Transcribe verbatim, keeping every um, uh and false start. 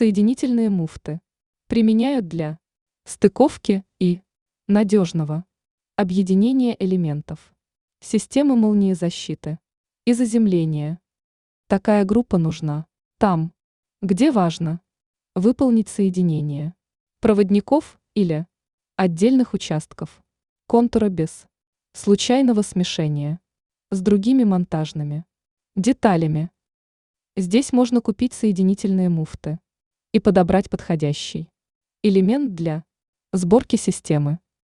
Соединительные муфты применяют для стыковки и надежного объединения элементов, системы молниезащиты и заземления. Такая группа нужна там, где важно выполнить соединение проводников или отдельных участков контура без случайного смешения с другими монтажными деталями. Здесь можно купить соединительные муфты и подобрать подходящий элемент для сборки системы.